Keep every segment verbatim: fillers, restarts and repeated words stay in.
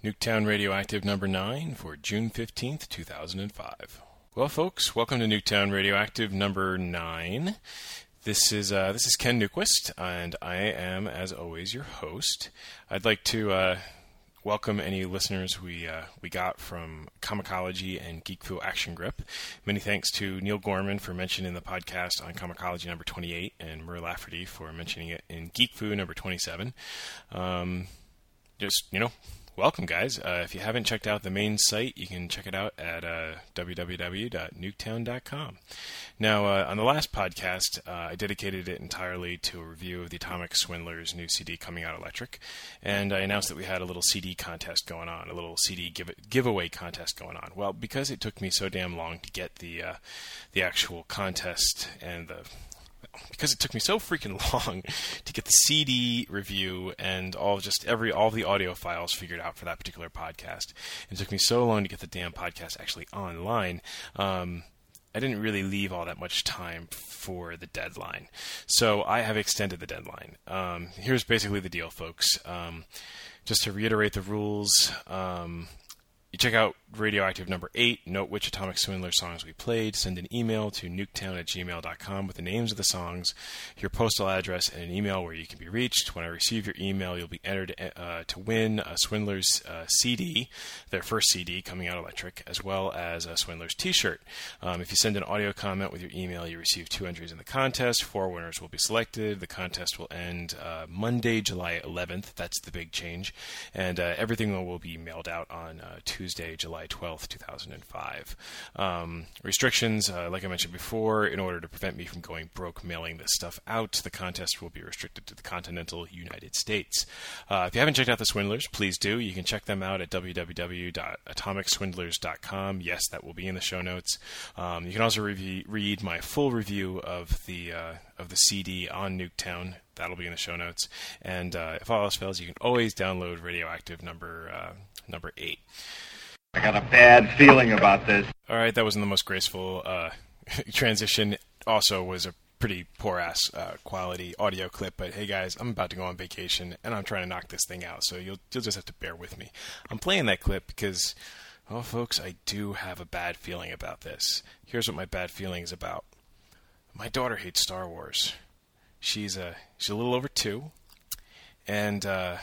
Nuketown Radioactive number nine for June fifteenth, two thousand five. Well, folks, welcome to Nuketown Radioactive number nine. This is uh, this is Ken Newquist, and I am, as always, your host. I'd like to uh, welcome any listeners we uh, we got from Comicology and Geek Fu Action Grip. Many thanks to Neil Gorman for mentioning the podcast on Comicology number twenty-eight, and Mur Lafferty for mentioning it in Geek Fu number twenty-seven. Um, just, you know... Welcome, guys. Uh, if you haven't checked out the main site, you can check it out at uh, w w w dot nuketown dot com. Now, uh, on the last podcast, uh, I dedicated it entirely to a review of the Atomic Swindlers' new C D coming out electric, and I announced that we had a little C D contest going on, a little C D give- giveaway contest going on. Well, because it took me so damn long to get the uh, the actual contest and the because it took me so freaking long to get the C D review and all just every all the audio files figured out for that particular podcast, and it took me so long to get the damn podcast actually online, um, I didn't really leave all that much time for the deadline. So I have extended the deadline. Um, here's basically the deal, folks. Um, just to reiterate the rules, um, you check out Radioactive number eight, note which Atomic Swindler songs we played, send an email to nuketown at gmail dot com with the names of the songs, your postal address, and an email where you can be reached. When I receive your email, you'll be entered uh, to win a Swindlers uh, C D, their first C D coming out electric, as well as a Swindlers t-shirt. Um, if you send an audio comment with your email, you receive two entries in the contest. Four winners will be selected. The contest will end uh, Monday, July eleventh. That's the big change. And uh, everything will be mailed out on uh, Tuesday, July twelfth, two thousand five. Um, restrictions, uh, like I mentioned before, in order to prevent me from going broke mailing this stuff out, the contest will be restricted to the continental United States. Uh, if you haven't checked out the Swindlers, please do. You can check them out at w w w dot atomic swindlers dot com. Yes, that will be in the show notes. Um, you can also re- read my full review of the uh, of the C D on Nuketown. That'll be in the show notes. And uh, if all else fails, you can always download Radioactive number uh, number eight. I got a bad feeling about this. All right, that wasn't the most graceful uh, transition. Also was a pretty poor-ass uh, quality audio clip, but hey guys, I'm about to go on vacation, and I'm trying to knock this thing out, so you'll, you'll just have to bear with me. I'm playing that clip because, well, folks, I do have a bad feeling about this. Here's what my bad feeling is about. My daughter hates Star Wars. She's, uh, she's a little over two, and uh,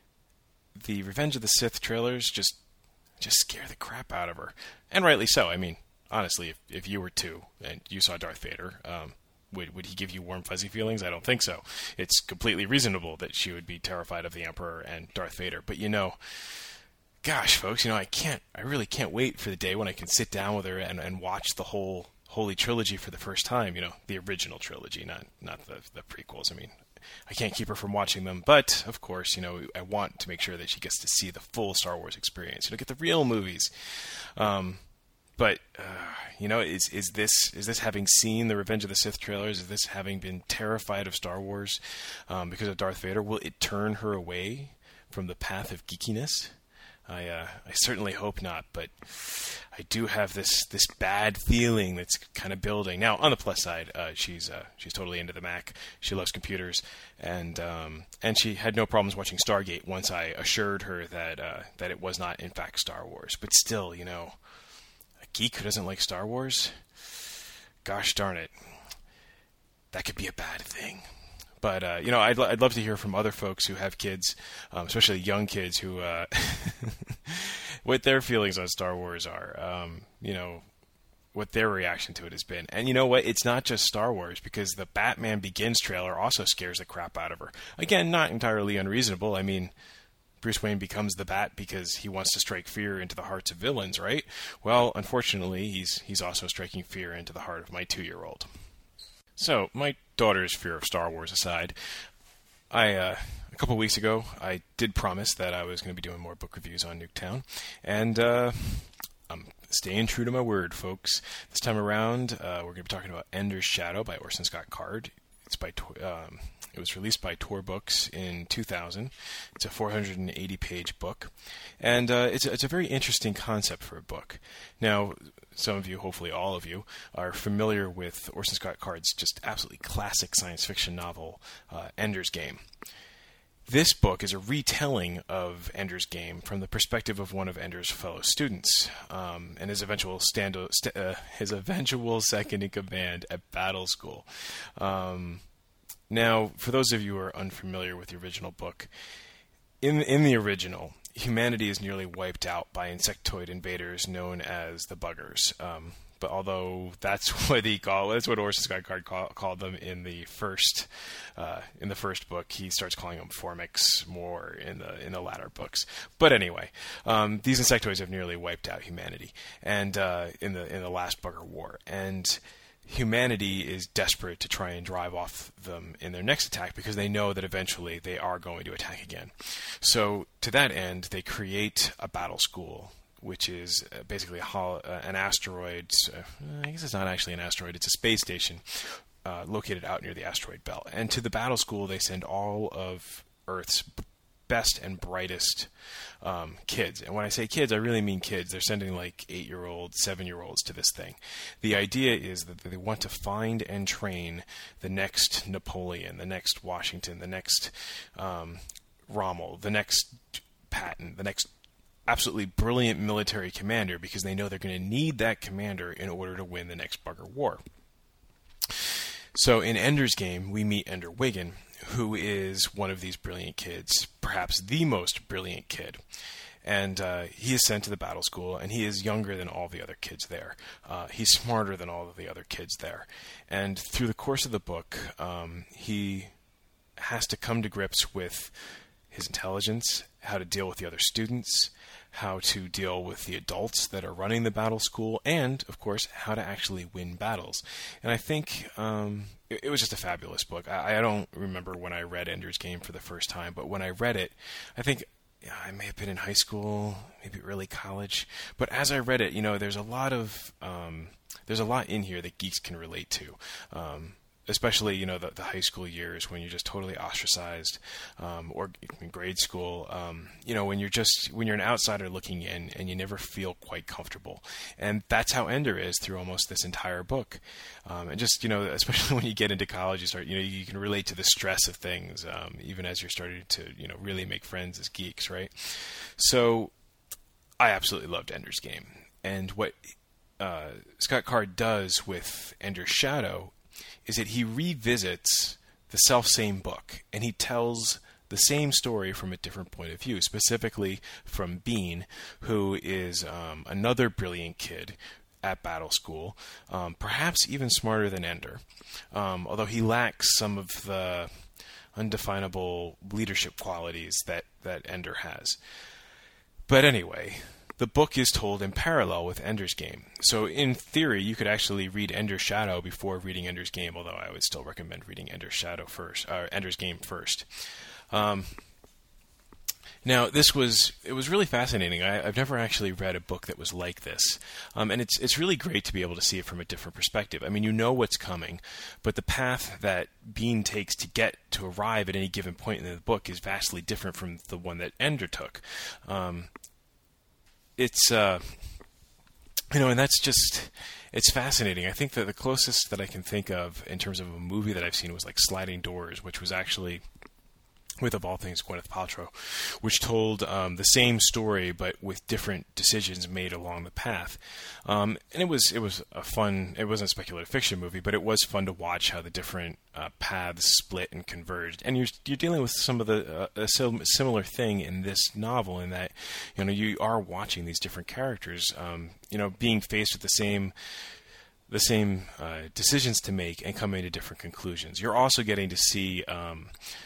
the Revenge of the Sith trailers just just scare the crap out of her. And rightly so. I mean, honestly, if, if you were two and you saw Darth Vader, um, would, would he give you warm, fuzzy feelings? I don't think so. It's completely reasonable that she would be terrified of the Emperor and Darth Vader. But, you know, gosh, folks, you know, I can't, I really can't wait for the day when I can sit down with her and, and watch the whole Holy Trilogy for the first time. You know, the original trilogy, not, not the, the prequels. I mean, I can't keep her from watching them, but of course, you know, I want to make sure that she gets to see the full Star Wars experience. You know, get the real movies. Um, but uh, you know, is is this is this having seen the Revenge of the Sith trailers? Is this having been terrified of Star Wars um, because of Darth Vader? Will it turn her away from the path of geekiness? I uh, I certainly hope not, but I do have this, this bad feeling that's kind of building. Now, on the plus side, uh, she's uh, she's totally into the Mac. She loves computers, and um, and she had no problems watching Stargate once I assured her that uh, that it was not in fact Star Wars. But still, you know, a geek who doesn't like Star Wars, gosh darn it, that could be a bad thing. But, uh, you know, I'd, I'd love to hear from other folks who have kids, um, especially young kids, who uh, what their feelings on Star Wars are, um, you know, what their reaction to it has been. And you know what? It's not just Star Wars, because the Batman Begins trailer also scares the crap out of her. Again, not entirely unreasonable. I mean, Bruce Wayne becomes the Bat because he wants to strike fear into the hearts of villains, right? Well, unfortunately, he's he's also striking fear into the heart of my two-year-old. So, my daughter's fear of Star Wars aside, I uh, a couple weeks ago, I did promise that I was going to be doing more book reviews on Nuketown, and uh, I'm staying true to my word, folks. This time around, uh, we're going to be talking about Ender's Shadow by Orson Scott Card. It's by um, it was released by Tor Books in two thousand. It's a four hundred eighty page book, and uh, it's a, it's a very interesting concept for a book. Now, some of you, hopefully all of you, are familiar with Orson Scott Card's just absolutely classic science fiction novel, uh, Ender's Game. this book is a retelling of Ender's Game from the perspective of one of Ender's fellow students, um, and his eventual stand, st- uh, his eventual second in command at Battle School. Um, now, for those of you who are unfamiliar with the original book, in in the original, humanity is nearly wiped out by insectoid invaders known as the Buggers. Um, but although that's what he called, that's what Orson Scott Card call, called them in the first uh, in the first book, he starts calling them Formics more in the in the latter books. But anyway, um, these insectoids have nearly wiped out humanity, and uh, in the in the last Bugger War, and humanity is desperate to try and drive off them in their next attack because they know that eventually they are going to attack again. So to that end, they create a battle school, which is basically a hol- uh, an asteroid. Uh, I guess it's not actually an asteroid. It's a space station uh, located out near the asteroid belt. And to the battle school, they send all of Earth's best and brightest um, kids. And when I say kids, I really mean kids. They're sending like eight-year-olds, seven-year-olds to this thing. The idea is that they want to find and train the next Napoleon, the next Washington, the next um, Rommel, the next Patton, the next absolutely brilliant military commander, because they know they're going to need that commander in order to win the next Bugger War. So in Ender's Game, we meet Ender Wiggin, who is one of these brilliant kids, perhaps the most brilliant kid. And uh, he is sent to the battle school, and he is younger than all the other kids there. Uh, he's smarter than all of the other kids there. And through the course of the book, um, he has to come to grips with his intelligence, how to deal with the other students, how to deal with the adults that are running the battle school, and, of course, how to actually win battles. And I think um, it, it was just a fabulous book. I, I don't remember when I read Ender's Game for the first time, but when I read it, I think yeah, I may have been in high school, maybe early college. But as I read it, you know, there's a lot of um, there's a lot in here that geeks can relate to. Um, Especially, you know, the, the high school years when you're just totally ostracized, um, or in grade school, um, you know, when you're just, when you're an outsider looking in and you never feel quite comfortable. And that's how Ender is through almost this entire book. Um, and just, you know, especially when you get into college, you start, you know, you can relate to the stress of things, um, even as you're starting to, you know, really make friends as geeks, right? So I absolutely loved Ender's Game. And what uh, Scott Card does with Ender's Shadow is that he revisits the self-same book, and he tells the same story from a different point of view, specifically from Bean, who is um, another brilliant kid at battle school, um, perhaps even smarter than Ender, um, although he lacks some of the undefinable leadership qualities that, that Ender has. But anyway, the book is told in parallel with Ender's Game. So in theory, you could actually read Ender's Shadow before reading Ender's Game, although I would still recommend reading Ender's Shadow first, or Ender's Game first. Um, now, this was it was really fascinating. I, I've never actually read a book that was like this, um, and it's it's really great to be able to see it from a different perspective. I mean, you know what's coming, but the path that Bean takes to get to arrive at any given point in the book is vastly different from the one that Ender took. Um, It's, uh, you know, and that's just, it's fascinating. I think that the closest that I can think of in terms of a movie that I've seen was like Sliding Doors, which was actually, with of all things, Gwyneth Paltrow, which told um, the same story but with different decisions made along the path. Um, and it was it was a fun, it wasn't a speculative fiction movie, but it was fun to watch how the different uh, paths split and converged. And you're you're dealing with some of the uh, a similar thing in this novel, in that, you know, you are watching these different characters, um, you know, being faced with the same the same uh, decisions to make and coming to different conclusions. You're also getting to see Um,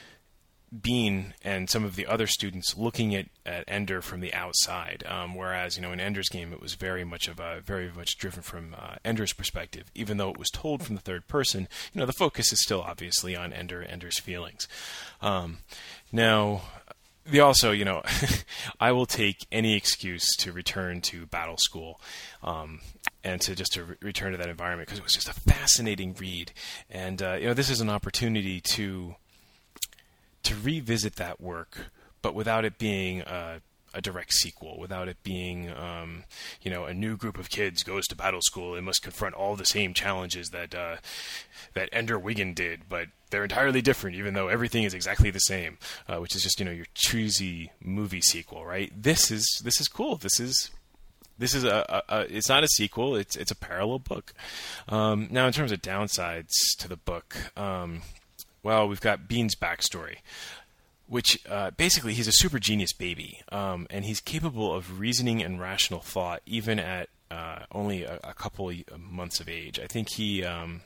Bean and some of the other students looking at, at Ender from the outside, um, whereas, you know, in Ender's Game it was very much of a very much driven from uh, Ender's perspective. Even though it was told from the third person, you know, the focus is still obviously on Ender, Ender's feelings. Um, now, the also, you know, I will take any excuse to return to battle school, um, and to just to re- return to that environment, because it was just a fascinating read, and uh, you know, this is an opportunity to. to revisit that work, but without it being a, a direct sequel, without it being, um, you know, a new group of kids goes to battle school and must confront all the same challenges that uh, that Ender Wiggin did, but they're entirely different, even though everything is exactly the same, uh, which is just, you know, your cheesy movie sequel, right? This is this is cool. This is this is a, a, a it's not a sequel. It's it's a parallel book. Um, now, in terms of downsides to the book, um, well, we've got Bean's backstory, which uh, basically he's a super genius baby, um, and he's capable of reasoning and rational thought even at uh, only a, a couple of months of age. I think he. Um,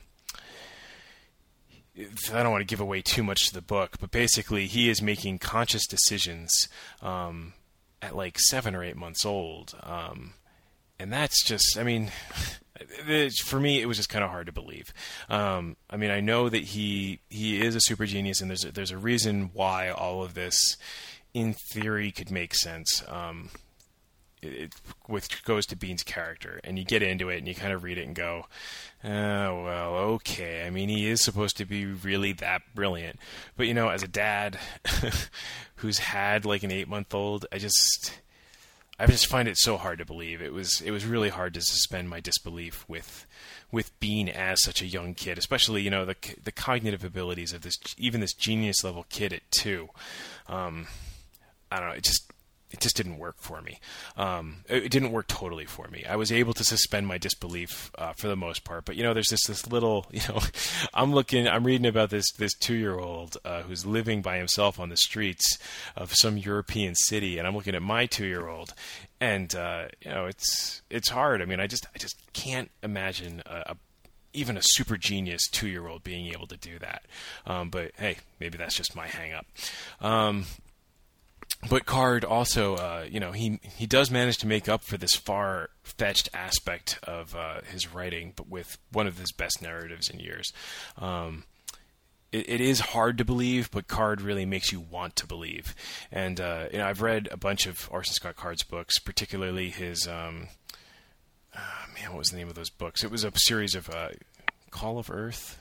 I don't want to give away too much to the book, but basically he is making conscious decisions um, at like seven or eight months old. Um, and that's just, I mean, for me, it was just kind of hard to believe. Um, I mean, I know that he he is a super genius, and there's a, there's a reason why all of this, in theory, could make sense. Um, it, which goes to Bean's character, and you get into it and you kind of read it and go, oh, well, okay. I mean, he is supposed to be really that brilliant, but you know, as a dad who's had like an eight-month-old, I just, I just find it so hard to believe. It was, it was really hard to suspend my disbelief with, with Bean as such a young kid, especially, you know, the the cognitive abilities of this, even this genius level kid at two. Um, I don't know. It just. It just didn't work for me. Um, it didn't work totally for me. I was able to suspend my disbelief uh, for the most part, but you know, there's this this little, you know, I'm looking, I'm reading about this this two-year-old uh, who's living by himself on the streets of some European city, and I'm looking at my two-year-old, and uh, you know, it's it's hard. I mean, I just I just can't imagine a, a even a super genius two-year-old being able to do that. Um, but hey, maybe that's just my hang-up. Um, But Card also, uh, you know, he he does manage to make up for this far-fetched aspect of uh, his writing, but with one of his best narratives in years. Um, it, it is hard to believe, but Card really makes you want to believe. And uh, you know, I've read a bunch of Orson Scott Card's books, particularly his, um, uh, man, what was the name of those books? It was a series of uh, Call of Earth.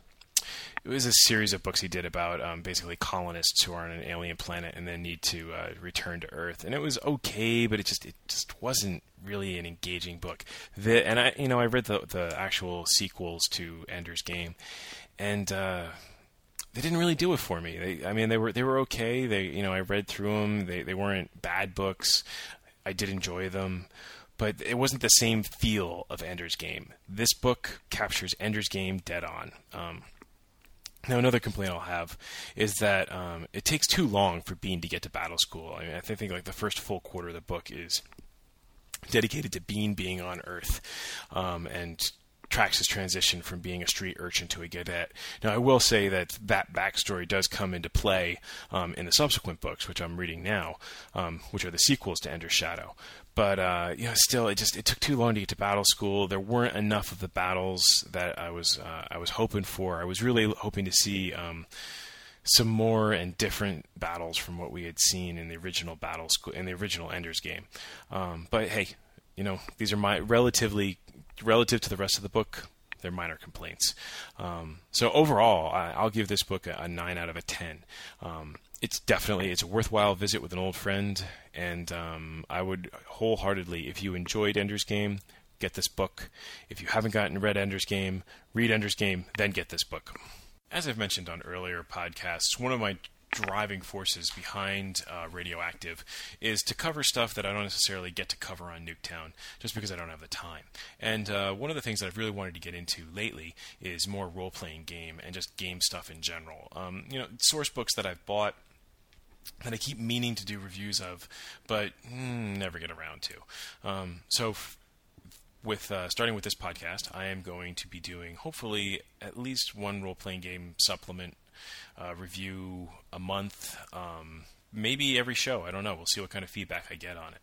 It was a series of books he did about um, basically colonists who are on an alien planet and then need to uh, return to Earth. And it was okay, but it just it just wasn't really an engaging book. The, and I, you know, I read the the actual sequels to Ender's Game, and uh, they didn't really do it for me. They, I mean, they were they were okay. They, you know, I read through them. They they weren't bad books. I did enjoy them. But it wasn't the same feel of Ender's Game. This book captures Ender's Game dead on. Um, Now, another complaint I'll have is that um, it takes too long for Bean to get to battle school. I mean, I think like the first full quarter of the book is dedicated to Bean being on Earth, um, and tracks his transition from being a street urchin to a cadet. Now, I will say that that backstory does come into play um, in the subsequent books, which I'm reading now, um, which are the sequels to Ender's Shadow. But uh, you know, still, it just it took too long to get to battle school. There weren't enough of the battles that I was uh, I was hoping for. I was really hoping to see um, some more and different battles from what we had seen in the original battle school in the original Ender's Game. Um, but hey, you know, these are my relatively relative to the rest of the book. They're minor complaints. Um, so overall, I, I'll give this book a, a nine out of a ten. Um, it's definitely it's a worthwhile visit with an old friend, and um, I would wholeheartedly, if you enjoyed Ender's Game, get this book. If you haven't gotten read Ender's Game, read Ender's Game, then get this book. As I've mentioned on earlier podcasts, one of my driving forces behind uh, Radioactive is to cover stuff that I don't necessarily get to cover on Nuketown, just because I don't have the time. And uh, one of the things that I've really wanted to get into lately is more role-playing game and just game stuff in general. Um, you know, source books that I've bought that I keep meaning to do reviews of, but mm, never get around to. Um, so f- with uh, starting with this podcast, I am going to be doing, hopefully, at least one role-playing game supplement uh, review a month, um, maybe every show. I don't know. We'll see what kind of feedback I get on it.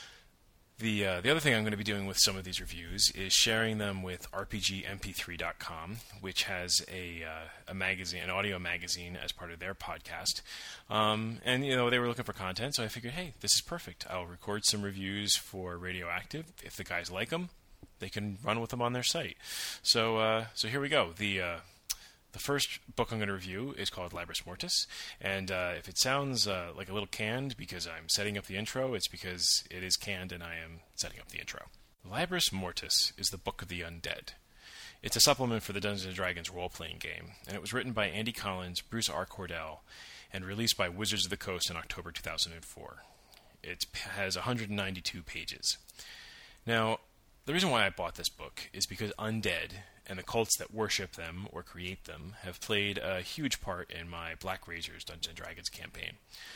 The uh, the other thing I'm going to be doing with some of these reviews is sharing them with R P G M P three dot com, which has a uh, a magazine, an audio magazine, as part of their podcast. Um, and you know, they were looking for content, so I figured, hey, this is perfect. I'll record some reviews for Radioactive. If the guys like them, they can run with them on their site. So uh, so here we go. The uh, The first book I'm going to review is called Libris Mortis, and uh, if it sounds uh, like a little canned because I'm setting up the intro, it's because it is canned and I am setting up the intro. Libris Mortis is the Book of the Undead. It's a supplement for the Dungeons and Dragons role-playing game, and it was written by Andy Collins, Bruce R. Cordell, and released by Wizards of the Coast in October two thousand four. It has one hundred ninety-two pages. Now, the reason why I bought this book is because undead and the cults that worship them or create them have played a huge part in my Black Razors Dungeons and Dragons campaign.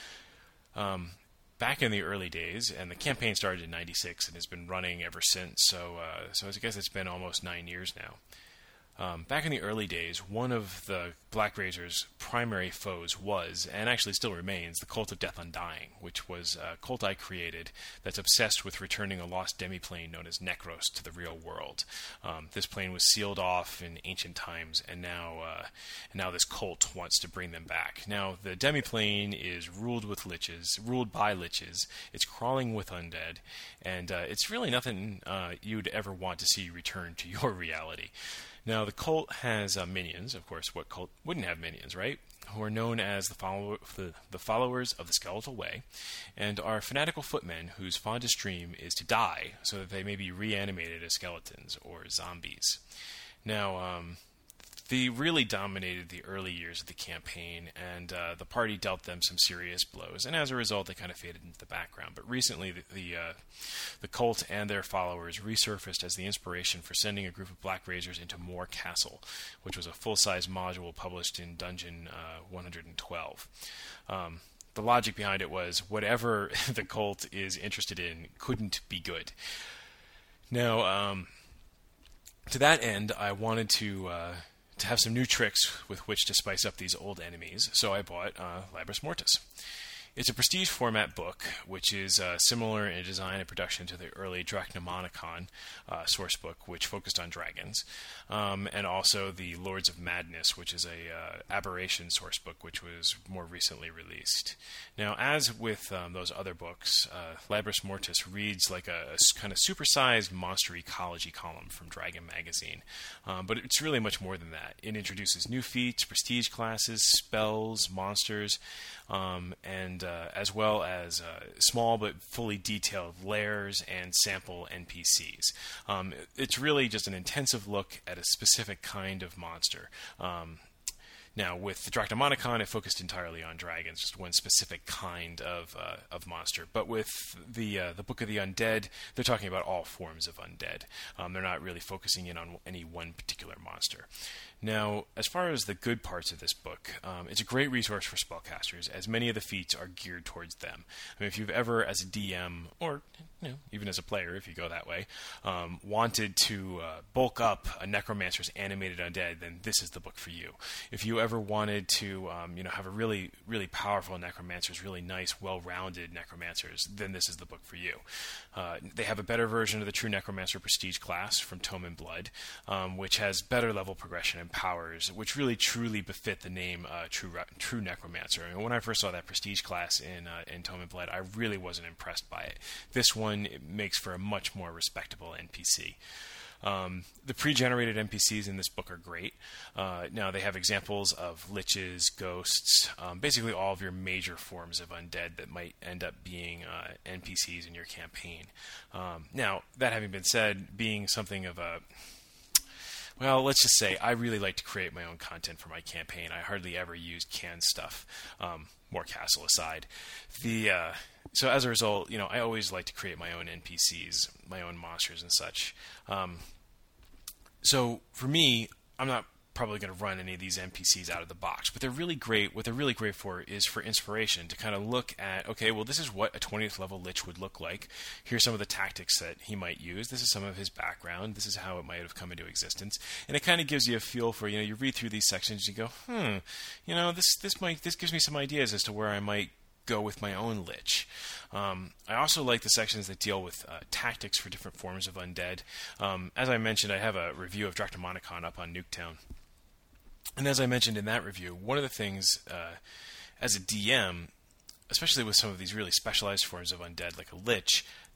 Um, back in the early days, and the campaign started in ninety-six and has been running ever since, so uh, so I guess it's been almost nine years now. Um, back in the early days, one of the Black Razor's primary foes was, and actually still remains, the Cult of Death Undying, which was a cult I created that's obsessed with returning a lost demiplane known as Necros to the real world. Um, this plane was sealed off in ancient times, and now, uh, and now this cult wants to bring them back. Now, the demiplane is ruled with liches, ruled by liches. It's crawling with undead, and uh, it's really nothing uh, you'd ever want to see return to your reality. Now, the cult has uh, minions. Of course, what cult wouldn't have minions, right? Who are known as the, follow- the, the followers of the Skeletal Way, and are fanatical footmen whose fondest dream is to die so that they may be reanimated as skeletons or zombies. Now, um, they really dominated the early years of the campaign, and uh, the party dealt them some serious blows, and as a result, they kind of faded into the background. But recently, the the, uh, the cult and their followers resurfaced as the inspiration for sending a group of Black Razors into Moor Castle, which was a full-size module published in Dungeon uh, one hundred twelve. Um, the logic behind it was whatever the cult is interested in couldn't be good. Now, um, to that end, I wanted to... Uh, to have some new tricks with which to spice up these old enemies, so I bought uh, Libris Mortis. It's a prestige format book, which is uh, similar in design and production to the early Drachnomicon uh, source book, which focused on dragons, um, and also the Lords of Madness, which is a uh, Aberration source book, which was more recently released. Now, as with um, those other books, uh, Libris Mortis reads like a, a kind of supersized monster ecology column from Dragon Magazine, um, but it's really much more than that. It introduces new feats, prestige classes, spells, monsters, um, and uh, as well as uh, small but fully detailed lairs and sample N P Cs. Um, it's really just an intensive look at a specific kind of monster. Um, Now, with the Drachnomicon, it focused entirely on dragons, just one specific kind of uh, of monster. But with the uh, the Book of the Undead, they're talking about all forms of undead. Um, they're not really focusing in on any one particular monster. Now, as far as the good parts of this book, um, it's a great resource for spellcasters, as many of the feats are geared towards them. I mean, if you've ever, as a D M, or you know, even as a player, if you go that way, um, wanted to uh, bulk up a necromancer's animated undead, then this is the book for you. If you ever wanted to, um, you know, have a really, really powerful necromancers, really nice, well-rounded necromancers, then this is the book for you. Uh, they have a better version of the True Necromancer Prestige class from Tome and Blood, um, which has better level progression and powers, which really truly befit the name uh, True True Necromancer. I mean, when I first saw that Prestige class in uh, in Tome and Blood, I really wasn't impressed by it. This one it makes for a much more respectable N P C. Um, the pre-generated N P Cs in this book are great. Uh, now, they have examples of liches, ghosts, um, basically all of your major forms of undead that might end up being uh, N P Cs in your campaign. Um, now, that having been said, being something of a... Well, let's just say I really like to create my own content for my campaign. I hardly ever use canned stuff, um, Moor Castle aside. The... Uh, So as a result, you know, I always like to create my own N P Cs, my own monsters and such. Um, so for me, I'm not probably going to run any of these N P Cs out of the box, but they're really great. What they're really great for is for inspiration, to kind of look at, okay, well, this is what a twentieth level Lich would look like. Here's some of the tactics that he might use. This is some of his background. This is how it might have come into existence. And it kind of gives you a feel for, you know, you read through these sections, you go, hmm, you know, this this might this gives me some ideas as to where I might go with my own Lich. Um, I also like the sections that deal with uh, tactics for different forms of undead. Um, as I mentioned, I have a review of Drachnomicon up on Nuketown. And as I mentioned in that review, one of the things uh, as a D M, especially with some of these really specialized forms of undead like a Lich,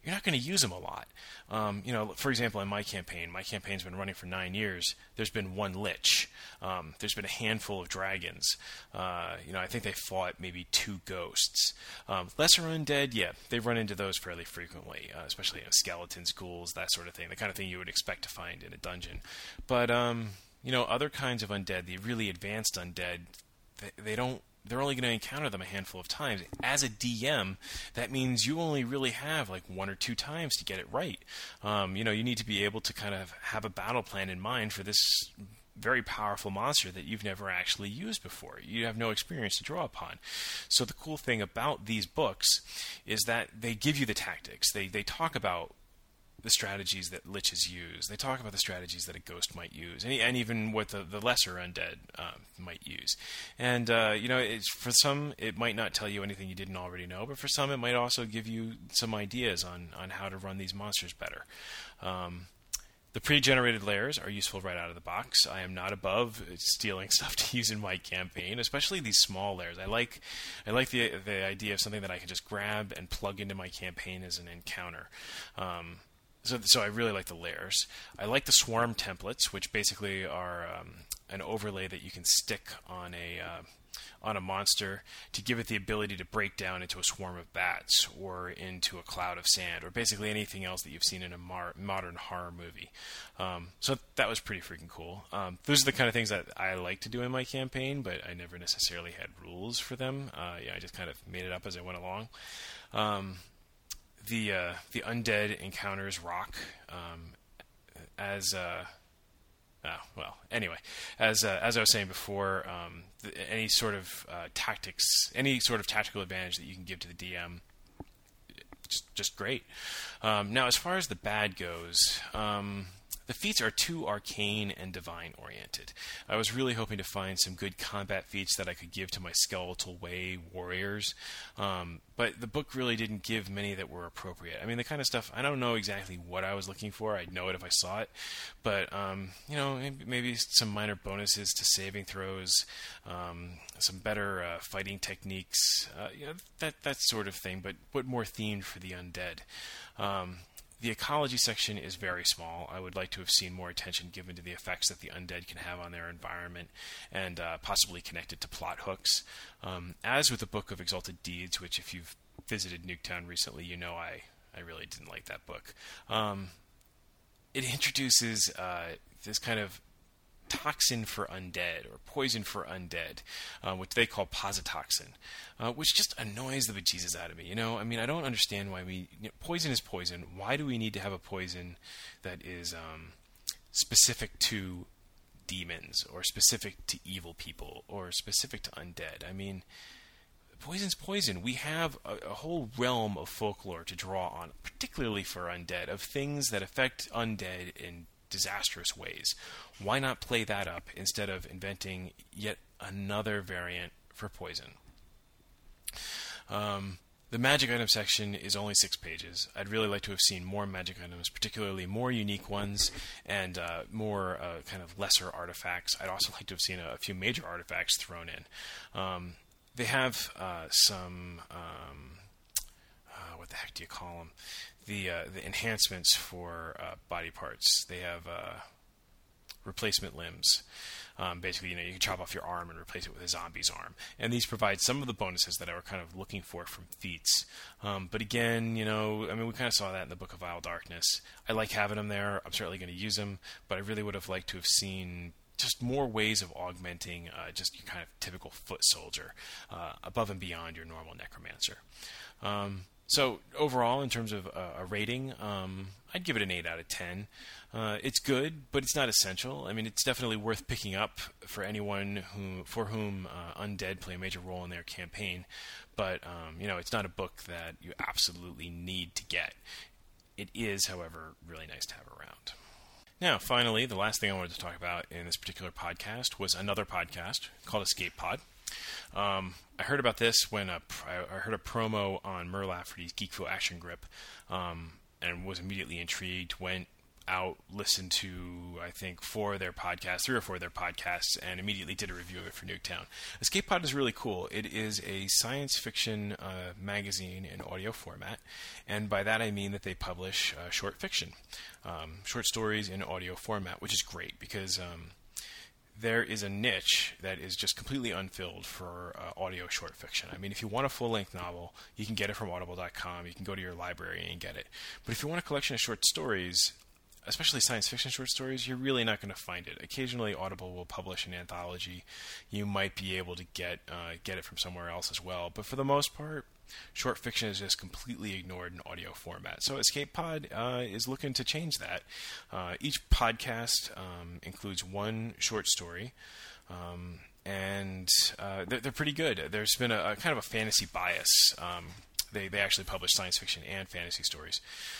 you're not going to use them a lot. Um, you know, for example, in my campaign, my campaign's been running for nine years. There's been one lich. Um, there's been a handful of dragons. Uh, you know, I think they fought maybe two ghosts. Um, lesser undead, yeah, they've run into those fairly frequently, uh, especially you know, skeletons, ghouls, that sort of thing, the kind of thing you would expect to find in a dungeon. But, um, you know, other kinds of undead, the really advanced undead, they, they don't, they're only going to encounter them a handful of times. As a D M, that means you only really have like one or two times to get it right. Um, you know, you need to be able to kind of have a battle plan in mind for this very powerful monster that you've never actually used before. You have no experience to draw upon. So the cool thing about these books is that they give you the tactics. They they talk about the strategies that liches use. They talk about the strategies that a ghost might use, and, and even what the, the lesser undead uh, might use. And uh, you know, it's, for some, it might not tell you anything you didn't already know, but for some, it might also give you some ideas on on how to run these monsters better. Um, The pre-generated layers are useful right out of the box. I am not above stealing stuff to use in my campaign, especially these small layers. I like, I like the the idea of something that I can just grab and plug into my campaign as an encounter. Um, So, so I really like the layers. I like the swarm templates, which basically are um, an overlay that you can stick on a uh, on a monster to give it the ability to break down into a swarm of bats or into a cloud of sand or basically anything else that you've seen in a mar- modern horror movie. Um, so that was pretty freaking cool. Um, those are the kind of things that I like to do in my campaign, but I never necessarily had rules for them. Uh, yeah, I just kind of made it up as I went along. Um, The uh, the undead encounters rock um, as uh, oh, well anyway as uh, as I was saying before, um, the, any sort of uh, tactics, any sort of tactical advantage that you can give to the D M, just just great. Um, now, as far as the bad goes. Um, The feats are too arcane and divine oriented. I was really hoping to find some good combat feats that I could give to my Skeletal Way warriors, um, but the book really didn't give many that were appropriate. I mean, the kind of stuff, I don't know exactly what I was looking for. I'd know it if I saw it, but, um, you know, maybe some minor bonuses to saving throws, um, some better uh, fighting techniques, uh, you know, that, that sort of thing, but, but more themed for the undead. Um, The ecology section is very small. I would like to have seen more attention given to the effects that the undead can have on their environment and uh, possibly connected to plot hooks. Um, as with the Book of Exalted Deeds, which if you've visited Nuketown recently, you know I, I really didn't like that book. Um, it introduces uh, this kind of toxin for undead or poison for undead, uh, which they call positoxin, uh, which just annoys the bejesus out of me. You know, I mean, I don't understand why we you know, poison is poison. Why do we need to have a poison that is um, specific to demons or specific to evil people or specific to undead? I mean, poison's poison. We have a, a whole realm of folklore to draw on, particularly for undead, of things that affect undead in disastrous ways. Why not play that up instead of inventing yet another variant for poison? Um, the magic item section is only six pages. I'd really like to have seen more magic items, particularly more unique ones and uh, more uh, kind of lesser artifacts. I'd also like to have seen a, a few major artifacts thrown in. Um, they have uh, some... Um, uh, what the heck do you call them? The uh, the enhancements for uh, body parts. They have uh, replacement limbs. Um, basically, you know, you can chop off your arm and replace it with a zombie's arm. And these provide some of the bonuses that I were kind of looking for from feats. Um, but again, you know, I mean, we kind of saw that in the Book of Vile Darkness. I like having them there. I'm certainly going to use them, but I really would have liked to have seen just more ways of augmenting uh, just your kind of typical foot soldier uh, above and beyond your normal necromancer. Um, So overall, in terms of uh, a rating, um, I'd give it an eight out of ten. Uh, it's good, but it's not essential. I mean, it's definitely worth picking up for anyone who, for whom uh, undead play a major role in their campaign. But um, you know, it's not a book that you absolutely need to get. It is, however, really nice to have around. Now, finally, the last thing I wanted to talk about in this particular podcast was another podcast called Escape Pod. Um, I heard about this when a, I heard a promo on Merle Lafferty's Geekville Action Grip, um, and was immediately intrigued. Went, out, listened to, I think, four of their podcasts, three or four of their podcasts, and immediately did a review of it for Nuketown. Escape Pod is really cool. It is a science fiction uh, magazine in audio format, and by that I mean that they publish uh, short fiction, um, short stories in audio format, which is great because um, there is a niche that is just completely unfilled for uh, audio short fiction. I mean, if you want a full-length novel, you can get it from audible dot com. You can go to your library and get it. But if you want a collection of short stories, especially science fiction short stories, you're really not going to find it. Occasionally, Audible will publish an anthology. You might be able to get uh, get it from somewhere else as well. But for the most part, short fiction is just completely ignored in audio format. So Escape Pod uh, is looking to change that. Uh, each podcast um, includes one short story, um, and uh, they're, they're pretty good. There's been a, a kind of a fantasy bias. Um, they they actually publish science fiction and fantasy stories.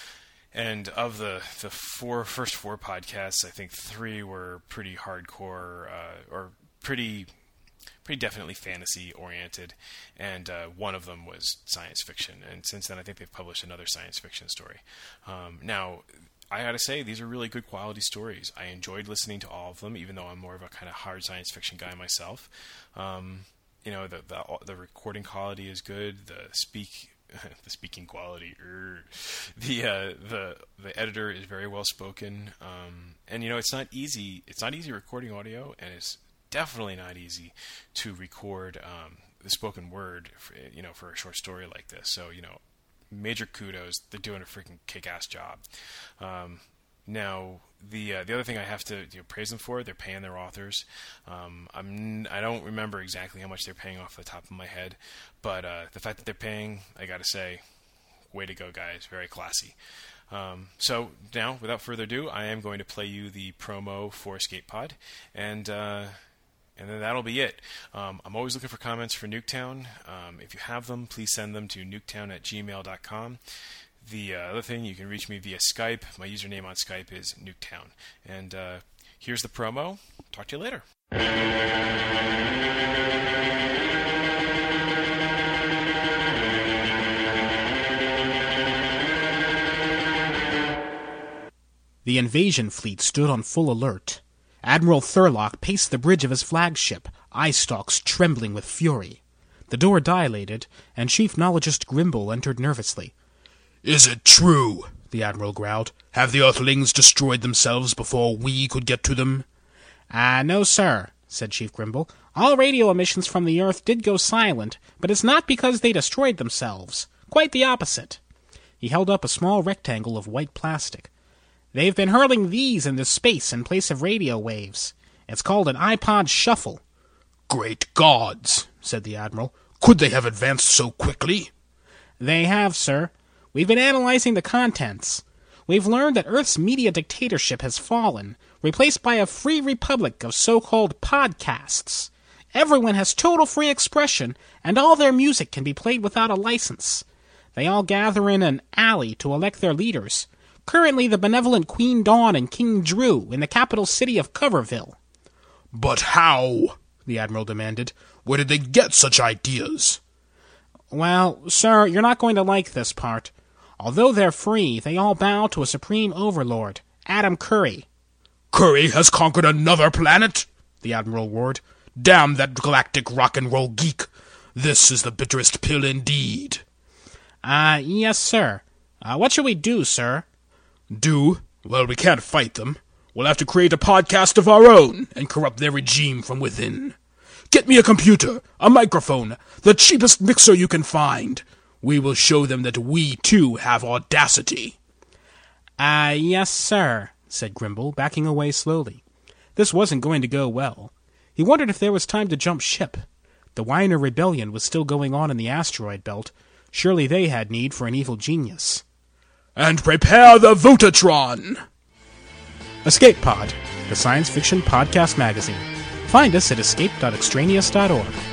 And of the, the four first four podcasts, I think three were pretty hardcore uh, or pretty pretty definitely fantasy oriented, and uh, one of them was science fiction. And since then, I think they've published another science fiction story. Um, now, I gotta say, these are really good quality stories. I enjoyed listening to all of them, even though I'm more of a kind of hard science fiction guy myself. Um, you know, the, the the recording quality is good. The speak the speaking quality, er, the uh, the the editor is very well spoken, um, and you know it's not easy. It's not easy recording audio, and it's definitely not easy to record um, the spoken word, for, you know, for a short story like this. So you know, major kudos. They're doing a freaking kick-ass job. Um, Now, the uh, the other thing I have to you know, praise them for, they're paying their authors. Um, I'm I don't remember exactly how much they're paying off the top of my head, but uh, the fact that they're paying, I got to say, way to go, guys. Very classy. Um, so now, without further ado, I am going to play you the promo for Escape Pod, and uh, and then that'll be it. Um, I'm always looking for comments for Nuketown. Um, if you have them, please send them to nuketown at gmail dot com. The uh, other thing, you can reach me via Skype. My username on Skype is Nuketown. And uh, here's the promo. Talk to you later. The invasion fleet stood on full alert. Admiral Thurlock paced the bridge of his flagship, eye stalks trembling with fury. The door dilated, and Chief Nologist Grimble entered nervously. "Is it true?" the Admiral growled. "Have the Earthlings destroyed themselves before we could get to them?" Ah, uh, no, sir, said Chief Grimble. All radio emissions from the Earth did go silent, but it's not because they destroyed themselves. Quite the opposite. He held up a small rectangle of white plastic. They've been hurling these into space in place of radio waves. It's called an iPod Shuffle. "Great gods," said the Admiral. "Could they have advanced so quickly?" "They have, sir. We've been analyzing the contents. We've learned that Earth's media dictatorship has fallen, replaced by a free republic of so-called podcasts. Everyone has total free expression, and all their music can be played without a license. They all gather in an alley to elect their leaders. Currently the benevolent Queen Dawn and King Drew in the capital city of Coverville." "But how?" the Admiral demanded. "Where did they get such ideas?" "Well, sir, you're not going to like this part. Although they're free, they all bow to a supreme overlord, Adam Curry." "Curry has conquered another planet?" the Admiral roared. "Damn that galactic rock-and-roll geek! This is the bitterest pill indeed." Uh, yes, sir. Uh, what should we do, sir?" "Do? Well, we can't fight them. We'll have to create a podcast of our own and corrupt their regime from within. Get me a computer, a microphone, the cheapest mixer you can find. We will show them that we, too, have audacity." Ah, uh, yes, sir, said Grimble, backing away slowly. This wasn't going to go well. He wondered if there was time to jump ship. The Weiner Rebellion was still going on in the asteroid belt. Surely they had need for an evil genius. "And prepare the Votatron!" Escape Pod, the science fiction podcast magazine. Find us at escape dot extraneous dot org.